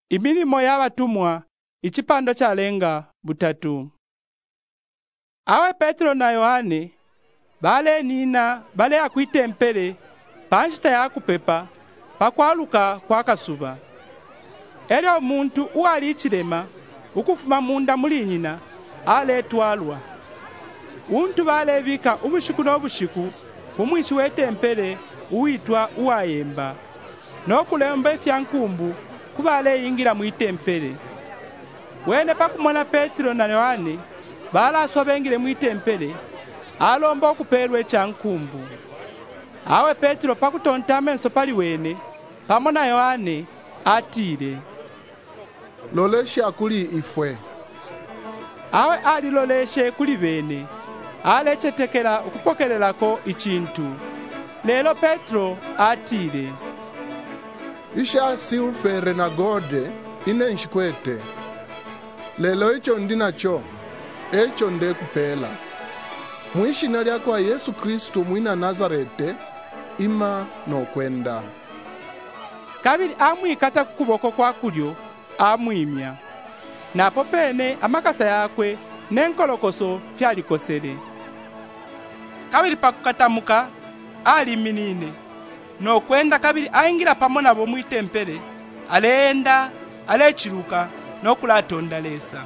Imirimo y'abatumwa ichipando chalenga butatu. Awe Petro na Yohane bale nina bale akwitempele panshita yakupepa pakwaluka kwa kasuba. Elyo muntu uwali ichilema ukufuma munda muli nyina aletwalwa. Untu balevika ubushiku n'obushiku kumwishi wetempele uitwa uwayemba. Nokulemba efyankumbu kubale yingira mwitempele. Wene pakumona Petro na Yohane balaswa bengile mwitempele alomba okupelwa echankumbu. Awe Petro pakutonta amenso pali wene pamona Yohane atile. Lolesha kuli ifwe. Awe aliloleshe kuli bene alechetekela ukupokelelako ichintu. Lelo Petro atile. Isha siufere na gode ine nshikwete. Lelo icho ndinacho, echo nde kupela. Mwishina lyakwa Yesu Kristo mwina Nazarete, ima no kwenda. Kabili amwikata kukuboko kwa kulyo, amwimya. Napo pene amakasa yakwe nenkolokoso fyalikosele. Kabili pakukatamuka ali minine. No kwenda kabili aingira pamona bo mwitempele, alenda, alechiruka, no kulatonda lesa.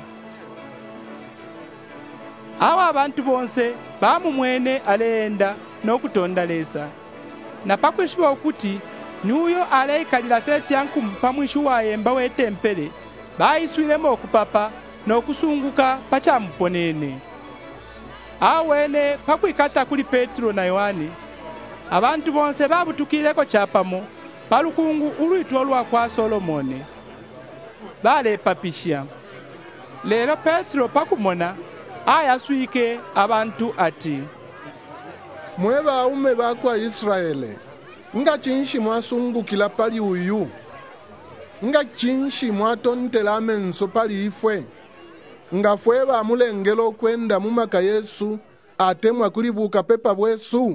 Awa abantu bonse bamumwene alenda no kutonda lesa. Na pakwishwa okuti nuyo aleikalila feti yankumu pamwishu wayemba wetempele bayiswilemo okupapa no kusunguka pachamuponene. Awene pakwikata kuli Petro na Yohane abantu bonse babutukileko chapamo palukungu ulwitwa lwa kwa Solomone bale papisha. Lelo Petro pakumona ayaswike abantu ati, mweba ume bakwa Israele, nga chinshi mwasungukila pali uyu, nga chinshi mwatontela amenso pali ifwe, nga fweba mulengelo kwenda mumaka Yesu atemwa kulibuka pepa bwesu.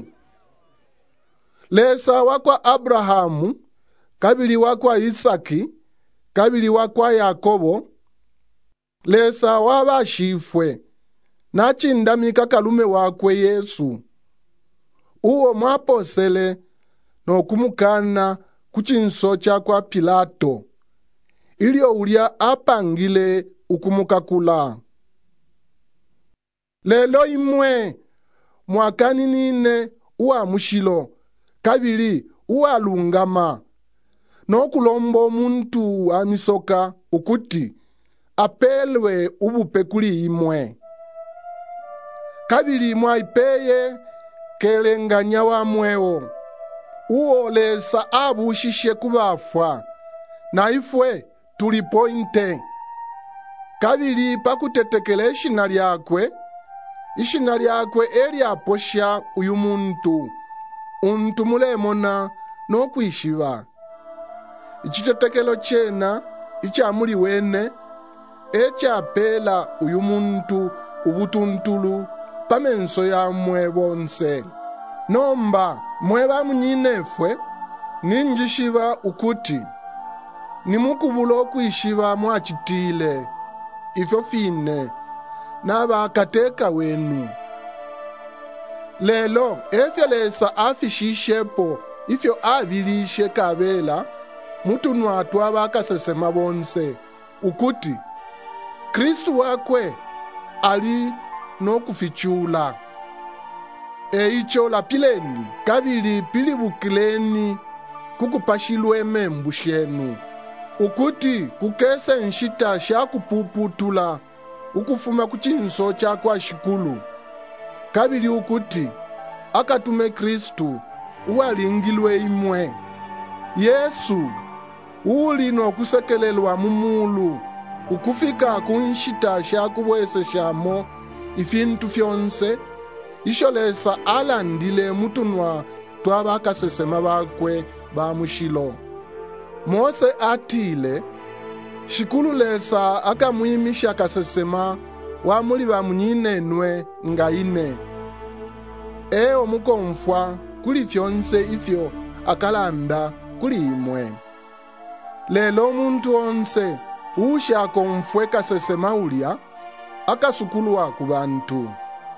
Lesa wakwa Abrahamu, kabili wakwa Isaki, kabili wakwa Yakobo, lesa wabashifwe, nachindamika kalume wakwe Yesu. Uwo mwaposele no kumukana kuchinso chakwa Pilato, ilio ulia apangile ukumukakula. Lelo imwe mwakaninine uwa mushilo, kabili uwa lungama, no kulombo muntu amisoka ukuti apelwe ubupe kuli imwe. Kabili mwaipeye kelenganya wa mweo, uwo lesa abushishe kubafwa, na ifwe tulipointe. Kabili pakutetekele ishina lyakwe eli aposha uyu muntu, untu mulemona no kwishiva. Ichitetekelo chena, ichamuli wene, echa pela uyu muntu ubutuntulu pamenso ya mwe bonse. Nomba mweba mnyinefwe ninjishiva ukuti nimukubulo kwishiva mwachitile ifyo fine nabakateka wenu. Lelo efyo lesa afishishepo ifyo abilishe kabela mutunwatu abakasesema bonse ukuti Kristu wakwe ali no kufichula. Eicho lapileni kabili pilibukileni kukupashilwe membu shenu ukuti kukese nshita shakupuputula ukufuma kuchinso chakwa shikulu. Kabili ukuti akatume Kristu uwalingilwe imwe. Yesu uli no kusekelelwa mumulu ukufika kunshita shakubwese shamo ifintu fyonse isholesa alandile mutunwa twabakasesema bakwe ba mushilo. Mose atile shikulu lesa akamwimisha kasesema wa muli ba munyinenwe nga ine. Eo mukomfwa kuli fyonse ifyo akalanda kuli imwe. lelo muntu onse ushaka omfwe kasesema ulya akasukulwa ku bantu.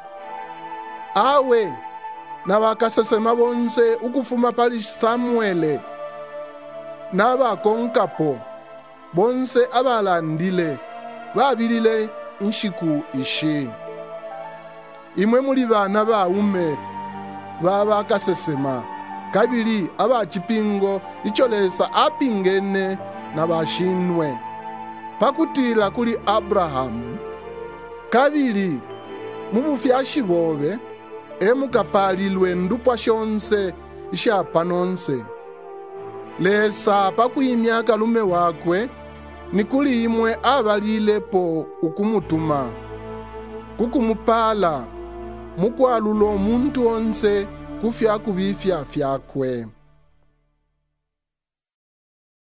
Awe na bakasesema bonse ukufuma pali Samuele na bakonkapo bonse abalandile babilile inshiku ishi. Imwe muli bana baume babakasesema kabili abachipingo icholesa apingene na bashinwe pakutila kuli Abrahamu kabili mubufyashi bobe emukapalilwe ndupwa shonse ishapa nonse lesa pakuimyaka lume wakwe nikuli imwe abalilepo ukumutuma kukumupala mukwalulo omuntu onse kufya kubifya fyakwe.